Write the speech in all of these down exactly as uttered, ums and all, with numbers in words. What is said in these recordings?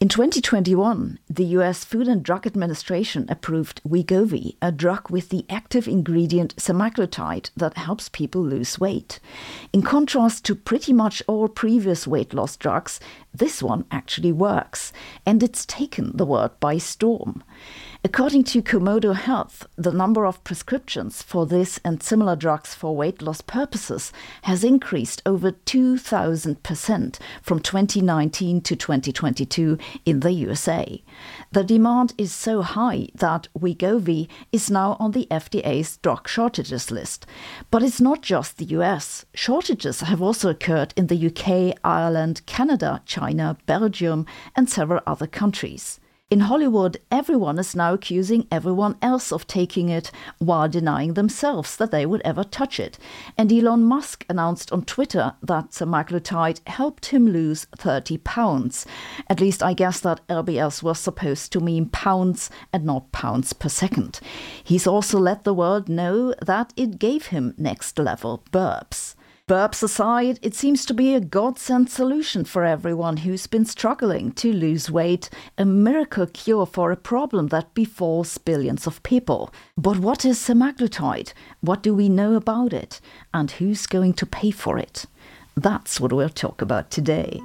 In twenty twenty-one, the U S Food and Drug Administration approved Wegovy, a drug with the active ingredient semaglutide that helps people lose weight. In contrast to pretty much all previous weight loss drugs, this one actually works, and it's taken the world by storm. According to Komodo Health, the number of prescriptions for this and similar drugs for weight loss purposes has increased over two thousand percent from twenty nineteen to twenty twenty-two in the U S A. The demand is so high that Wegovy is now on the F D A's drug shortages list. But it's not just the U S. Shortages have also occurred in the U K, Ireland, Canada, China, Belgium, and several other countries. In Hollywood, everyone is now accusing everyone else of taking it while denying themselves that they would ever touch it. And Elon Musk announced on Twitter that semaglutide helped him lose thirty pounds. At least I guess that L B S was supposed to mean pounds and not pounds per second. He's also let the world know that it gave him next-level burps. Burps aside, it seems to be a godsend solution for everyone who's been struggling to lose weight, a miracle cure for a problem that befalls billions of people. But what is semaglutide? What do we know about it? And who's going to pay for it? That's what we'll talk about today.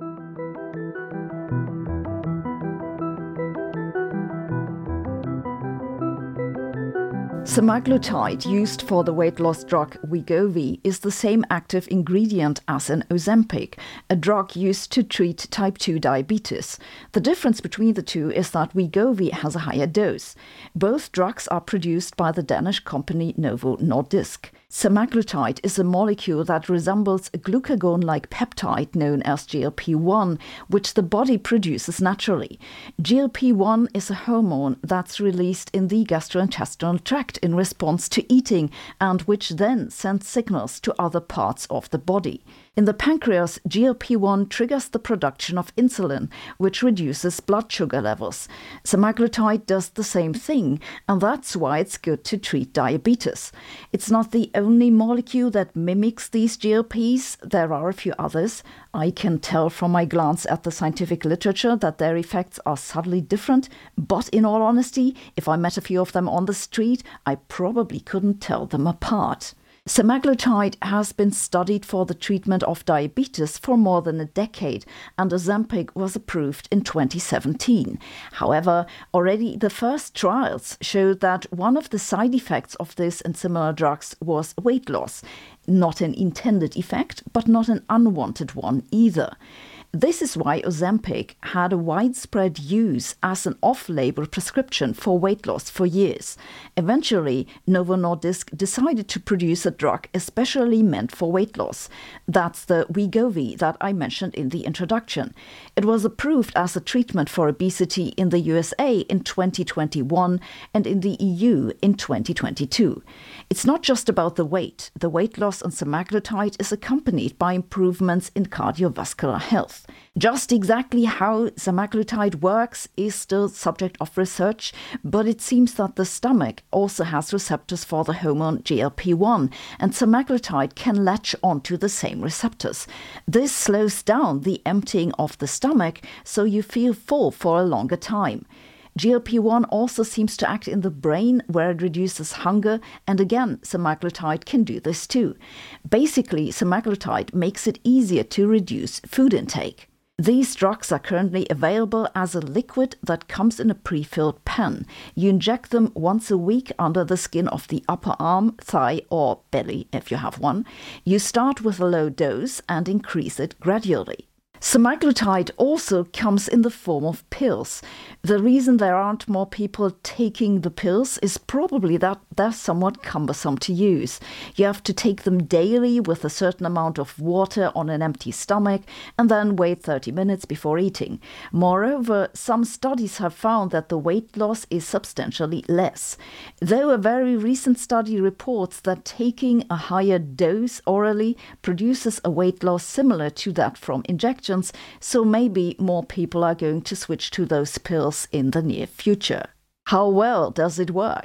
Semaglutide, used for the weight loss drug Wegovy, is the same active ingredient as in Ozempic, a drug used to treat type two diabetes. The difference between the two is that Wegovy has a higher dose. Both drugs are produced by the Danish company Novo Nordisk. Semaglutide is a molecule that resembles a glucagon-like peptide known as G L P one, which the body produces naturally. G L P one is a hormone that's released in the gastrointestinal tract in response to eating and which then sends signals to other parts of the body. In the pancreas, G L P one triggers the production of insulin, which reduces blood sugar levels. Semaglutide does the same thing, and that's why it's good to treat diabetes. It's not the only molecule that mimics these G L Ps. There are a few others. I can tell from my glance at the scientific literature that their effects are subtly different, but in all honesty, if I met a few of them on the street, I probably couldn't tell them apart. Semaglutide has been studied for the treatment of diabetes for more than a decade, and Ozempic was approved in twenty seventeen. However, already the first trials showed that one of the side effects of this and similar drugs was weight loss. Not an intended effect, but not an unwanted one either. This is why Ozempic had a widespread use as an off-label prescription for weight loss for years. Eventually, Novo Nordisk decided to produce a drug especially meant for weight loss. That's the Wegovy that I mentioned in the introduction. It was approved as a treatment for obesity in the U S A in twenty twenty-one and in the E U in twenty twenty-two. It's not just about the weight. The weight loss on semaglutide is accompanied by improvements in cardiovascular health. Just exactly how semaglutide works is still subject of research, but it seems that the stomach also has receptors for the hormone G L P one, and semaglutide can latch onto the same receptors. This slows down the emptying of the stomach, so you feel full for a longer time. G L P one also seems to act in the brain, where it reduces hunger, and again, semaglutide can do this too. Basically, semaglutide makes it easier to reduce food intake. These drugs are currently available as a liquid that comes in a pre-filled pen. You inject them once a week under the skin of the upper arm, thigh, or belly if you have one. You start with a low dose and increase it gradually. Semaglutide also comes in the form of pills. The reason there aren't more people taking the pills is probably that they're somewhat cumbersome to use. You have to take them daily with a certain amount of water on an empty stomach and then wait thirty minutes before eating. Moreover, some studies have found that the weight loss is substantially less. Though a very recent study reports that taking a higher dose orally produces a weight loss similar to that from injections, so maybe more people are going to switch to those pills in the near future. How well does it work?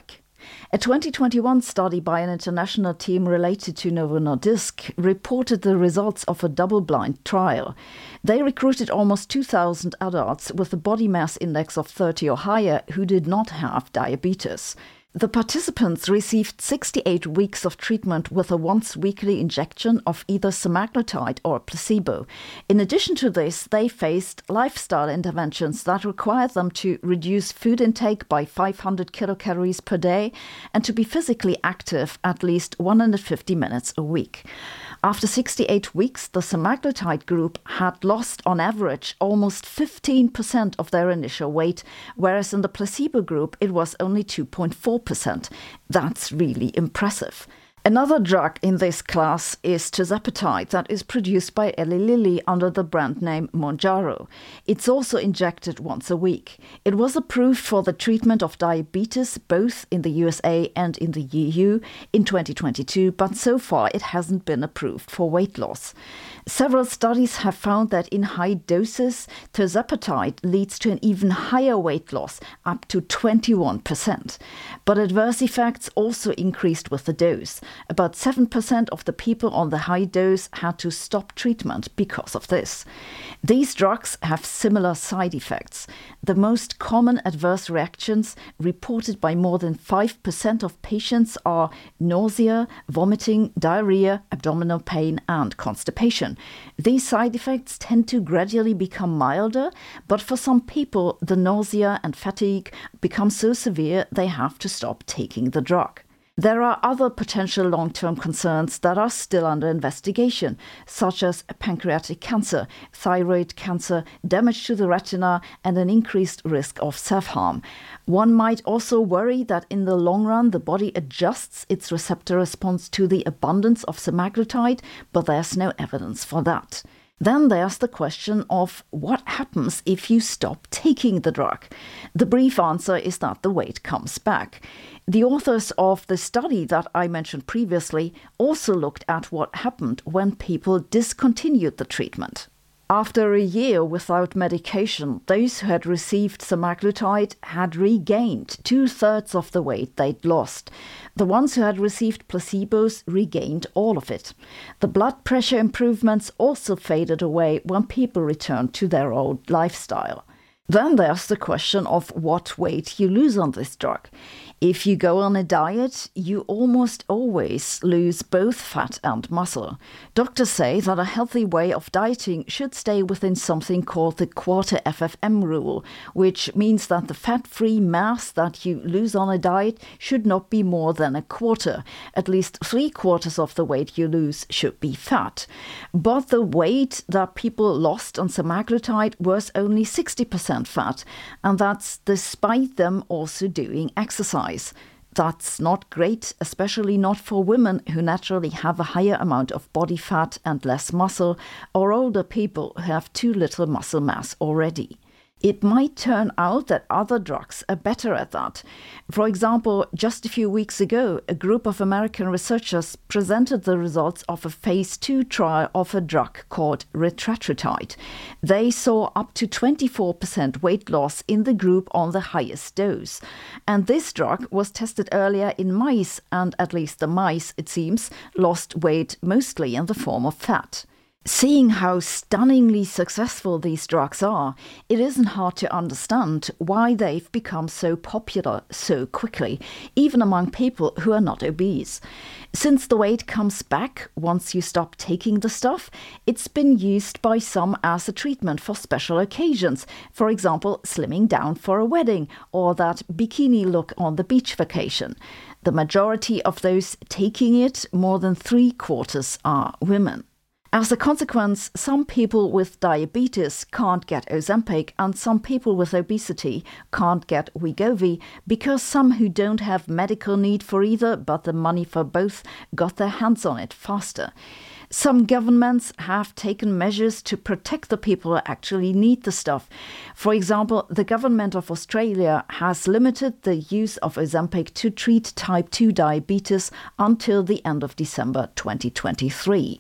A twenty twenty-one study by an international team related to Novo Nordisk reported the results of a double-blind trial. They recruited almost two thousand adults with a body mass index of thirty or higher who did not have diabetes. The participants received sixty-eight weeks of treatment with a once-weekly injection of either semaglutide or placebo. In addition to this, they faced lifestyle interventions that required them to reduce food intake by five hundred kilocalories per day and to be physically active at least one hundred fifty minutes a week. After sixty-eight weeks, the semaglutide group had lost on average almost fifteen percent of their initial weight, whereas in the placebo group it was only two point four percent. That's really impressive. Another drug in this class is tirzepatide that is produced by Eli Lilly under the brand name Mounjaro. It's also injected once a week. It was approved for the treatment of diabetes both in the U S A and in the E U in twenty twenty-two, but so far it hasn't been approved for weight loss. Several studies have found that in high doses, tirzepatide leads to an even higher weight loss, up to twenty-one percent. But adverse effects also increased with the dose. About seven percent of the people on the high dose had to stop treatment because of this. These drugs have similar side effects. The most common adverse reactions reported by more than five percent of patients are nausea, vomiting, diarrhea, abdominal pain, and constipation. These side effects tend to gradually become milder, but for some people, the nausea and fatigue become so severe they have to stop taking the drug. There are other potential long-term concerns that are still under investigation, such as pancreatic cancer, thyroid cancer, damage to the retina, and an increased risk of self-harm. One might also worry that in the long run the body adjusts its receptor response to the abundance of semaglutide, but there's no evidence for that. Then there's the question of what happens if you stop taking the drug. The brief answer is that the weight comes back. The authors of the study that I mentioned previously also looked at what happened when people discontinued the treatment. After a year without medication, those who had received semaglutide had regained two-thirds of the weight they'd lost. The ones who had received placebos regained all of it. The blood pressure improvements also faded away when people returned to their old lifestyle. Then there's the question of what weight you lose on this drug. If you go on a diet, you almost always lose both fat and muscle. Doctors say that a healthy way of dieting should stay within something called the quarter F F M rule, which means that the fat-free mass that you lose on a diet should not be more than a quarter. At least three quarters of the weight you lose should be fat. But the weight that people lost on semaglutide was only sixty percent fat, and that's despite them also doing exercise. That's not great, especially not for women who naturally have a higher amount of body fat and less muscle, or older people who have too little muscle mass already. It might turn out that other drugs are better at that. For example, just a few weeks ago, a group of American researchers presented the results of a phase two trial of a drug called retatrutide. They saw up to twenty-four percent weight loss in the group on the highest dose. And this drug was tested earlier in mice, and at least the mice, it seems, lost weight mostly in the form of fat. Seeing how stunningly successful these drugs are, it isn't hard to understand why they've become so popular so quickly, even among people who are not obese. Since the weight comes back once you stop taking the stuff, it's been used by some as a treatment for special occasions, for example, slimming down for a wedding or that bikini look on the beach vacation. The majority of those taking it, more than three quarters, are women. As a consequence, some people with diabetes can't get Ozempic and some people with obesity can't get Wegovy because some who don't have medical need for either but the money for both got their hands on it faster. Some governments have taken measures to protect the people who actually need the stuff. For example, the government of Australia has limited the use of Ozempic to treat type two diabetes until the end of December twenty twenty-three.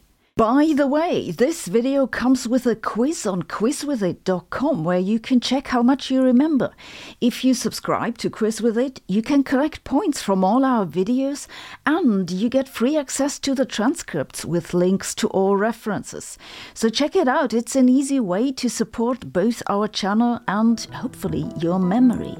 By the way, this video comes with a quiz on quiz with it dot com where you can check how much you remember. If you subscribe to Quiz with It, you can collect points from all our videos and you get free access to the transcripts with links to all references. So check it out, it's an easy way to support both our channel and hopefully your memory.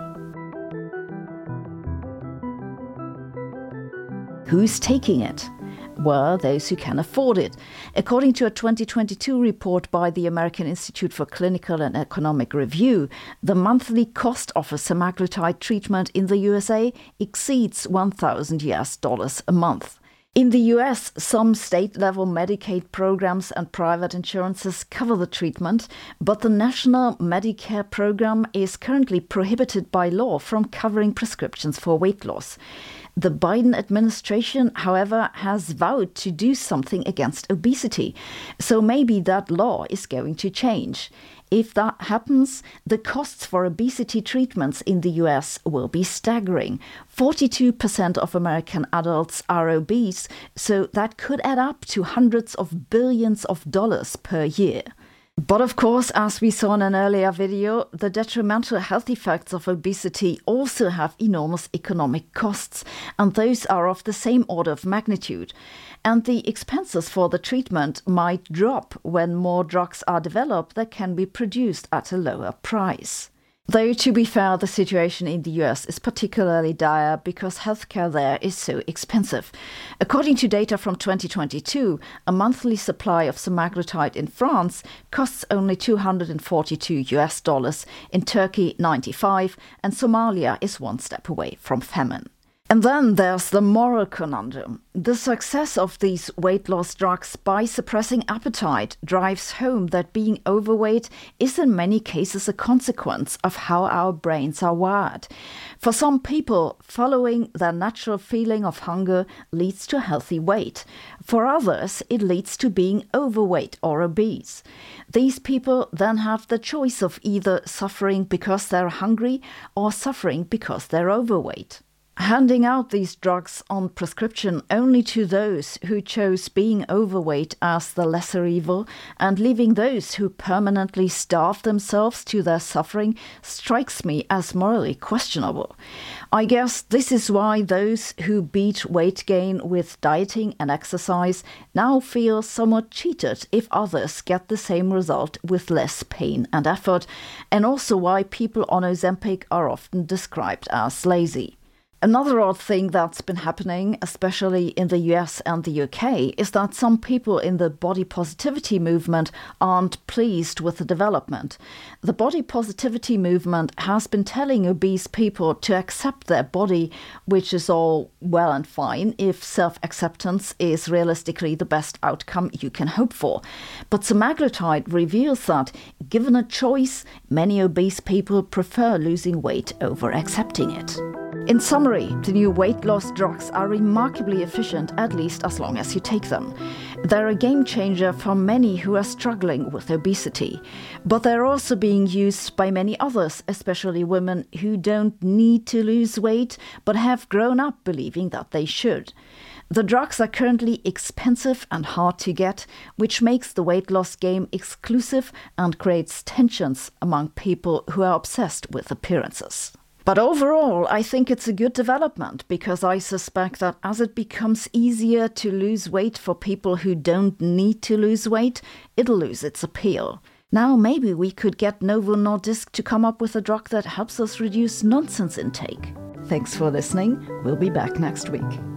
Who's taking it? Well, those who can afford it. According to a twenty twenty-two report by the American Institute for Clinical and Economic Review, the monthly cost of a semaglutide treatment in the U S A exceeds one thousand U S dollars a month. In the U S, some state-level Medicaid programs and private insurances cover the treatment, but the national Medicare program is currently prohibited by law from covering prescriptions for weight loss. The Biden administration, however, has vowed to do something against obesity, so maybe that law is going to change. If that happens, the costs for obesity treatments in the U S will be staggering. forty-two percent of American adults are obese, so that could add up to hundreds of billions of dollars per year. But of course, as we saw in an earlier video, the detrimental health effects of obesity also have enormous economic costs, and those are of the same order of magnitude. And the expenses for the treatment might drop when more drugs are developed that can be produced at a lower price. Though, to be fair, the situation in the U S is particularly dire because healthcare there is so expensive. According to data from twenty twenty-two, a monthly supply of semaglutide in France costs only two hundred forty-two U S dollars, in Turkey ninety-five, and Somalia is one step away from famine. And then there's the moral conundrum. The success of these weight loss drugs by suppressing appetite drives home that being overweight is in many cases a consequence of how our brains are wired. For some people, following their natural feeling of hunger leads to healthy weight. For others, it leads to being overweight or obese. These people then have the choice of either suffering because they're hungry or suffering because they're overweight. Handing out these drugs on prescription only to those who chose being overweight as the lesser evil and leaving those who permanently starve themselves to their suffering strikes me as morally questionable. I guess this is why those who beat weight gain with dieting and exercise now feel somewhat cheated if others get the same result with less pain and effort, and also why people on Ozempic are often described as lazy. Another odd thing that's been happening, especially in the U S and the U K, is that some people in the body positivity movement aren't pleased with the development. The body positivity movement has been telling obese people to accept their body, which is all well and fine if self-acceptance is realistically the best outcome you can hope for. But semaglutide reveals that, given a choice, many obese people prefer losing weight over accepting it. In summary, the new weight loss drugs are remarkably efficient, at least as long as you take them. They're a game changer for many who are struggling with obesity. But they're also being used by many others, especially women who don't need to lose weight, but have grown up believing that they should. The drugs are currently expensive and hard to get, which makes the weight loss game exclusive and creates tensions among people who are obsessed with appearances. But overall, I think it's a good development because I suspect that as it becomes easier to lose weight for people who don't need to lose weight, it'll lose its appeal. Now maybe we could get Novo Nordisk to come up with a drug that helps us reduce nonsense intake. Thanks for listening. We'll be back next week.